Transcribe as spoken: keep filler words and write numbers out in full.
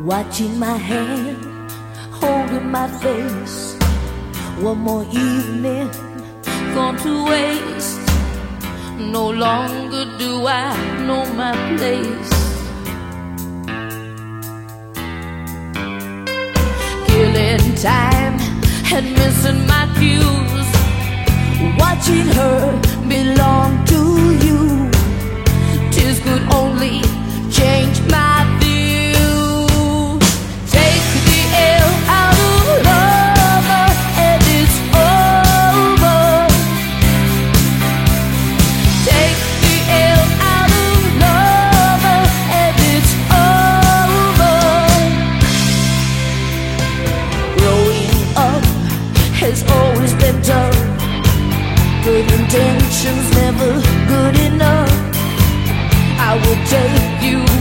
Watching my hand, holding my face. One more evening gone to waste. No longer do I know my place. Killing time and missing my cues. Watching her belong to you. Tears could only change my view. Take the L out of lover and it's over. Take the L out of lover and it's over. Growing up has always been tough. Good intentions never good enough. I will take you